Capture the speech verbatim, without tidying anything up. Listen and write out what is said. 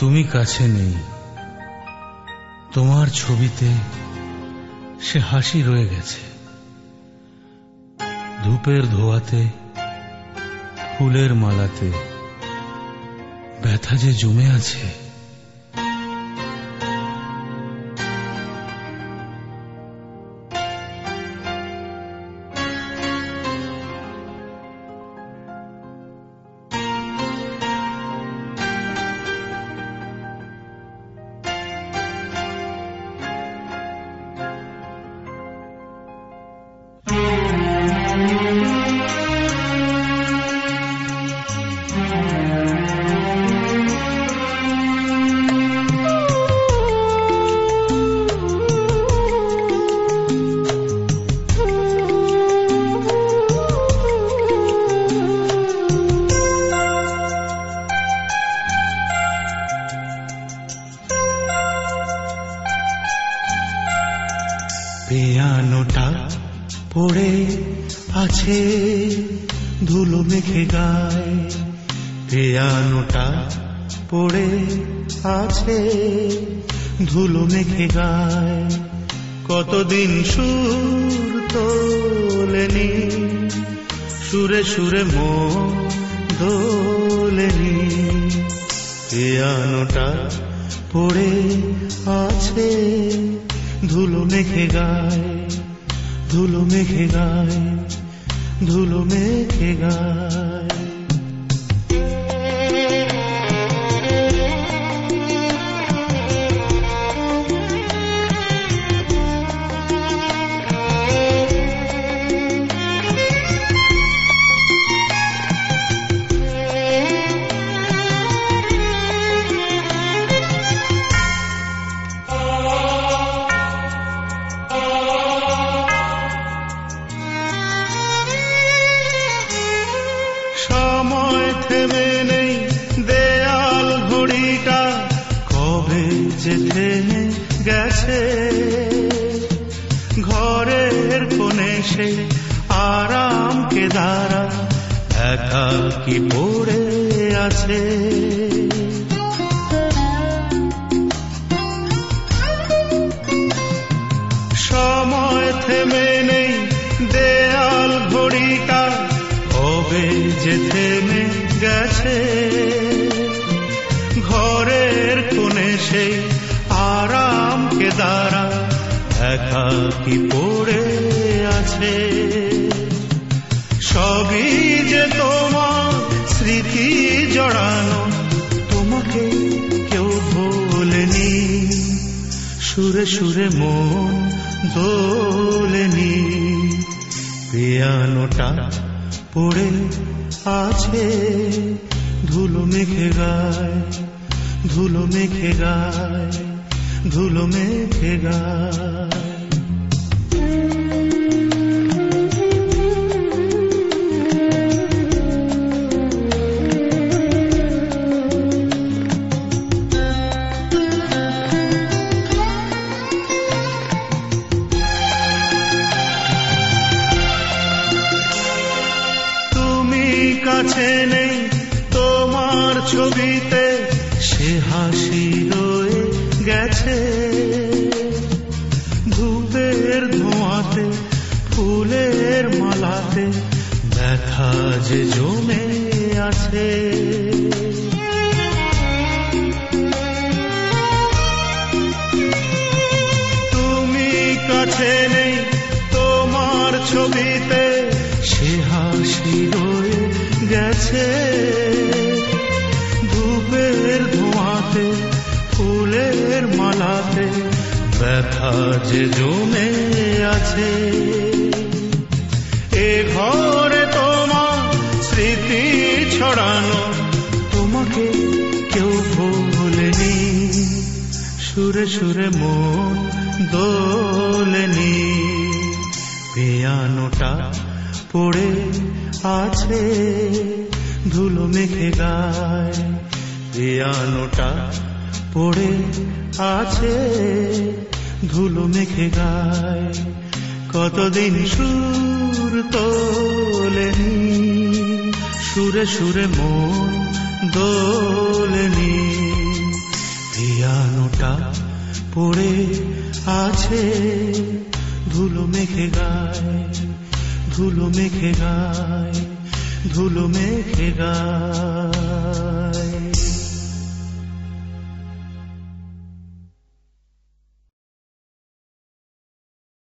তুমি কাছে নেই, তোমার ছবিতে সে হাসি রয়ে গেছে। ধূপের ধোয়াতে, ফুলের মালাতে ব্যথা যে জমে আছে। পিয়ানোটা পড়ে আছে ধুলো মেখে গায়, পিয়ানোটা পড়ে আছে ধুলো মেখে গায়। কতদিন সুর তোলেনি, সুরে সুরে মন দোলেনি। পিয়ানোটা পড়ে আছে ধুলো মেখে গায়, ধুলো মেখে গায়, ধুলো মেখে গায়। থেমে নেই দেয়াল ঘড়িটা, কবে যে থেমে গেছে। ঘরের কোণে সে আরাম কেদারা একাকী পড়ে আছে। সময় থেমে নেই দেয়াল ঘড়িটা, কবে যে থেমে গেছে। ঘরের কোণে সেই আরাম কেদারা একাকী পড়ে আছে। সবই যে তোমার স্মৃতি জড়ানো, তোমাকে কেউ ভোলেনি। সুরে সুরে মন দোলেনি। পিয়ানোটা পড়ে আছে ধুলো মেখে গায়, ধুলো মেখে গায়, ধুলো মেখে গায়। কাছে নেই তোমার ছবিতে সে হাসি রয়ে গেছে। ধূপের ধোঁয়াতে, ফুলের মালাতে ব্যথা যে জমে আছে। তুমি কাছে নেই তোমার ছবিতে সে হাসি রয়ে গেছে। ধূপের ধোঁয়াতে, ফুলের মালাতে ব্যথা যে জমে আছে। এ ঘরে তোমার স্মৃতি ছড়ানো, তোমাকে কেউ ভোলেনি। সুরে সুরে মন দোলেনি। পিয়ানোটা পড়ে আছে ধুলো মেখে গায়, পিয়ানোটা পড়ে আছে ধুলো মেখে গায়। কতদিন সুর তোলেনি, সুরে সুরে মন দোলেনি। পিয়ানোটা পড়ে আছে ধুলো মেখে গায়, ধুলো মেখে গায়, ধুলো মেখে গায়।